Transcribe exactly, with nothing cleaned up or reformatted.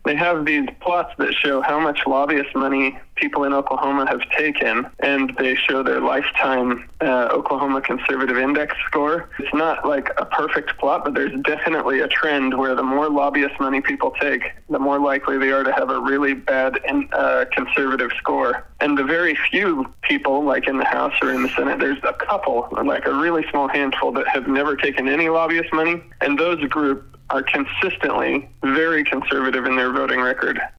They have these plots that show how much lobbyist money people in Oklahoma have taken, and they show their lifetime uh, Oklahoma Conservative Index score. It's not like a perfect plot, but there's definitely a trend where the more lobbyist money people take, the more likely they are to have a really bad uh, conservative score. And the very few people, like in the House or in the Senate, there's a couple, like a really small handful, that have never taken any lobbyist money, and those group are consistently very conservative in their voting record.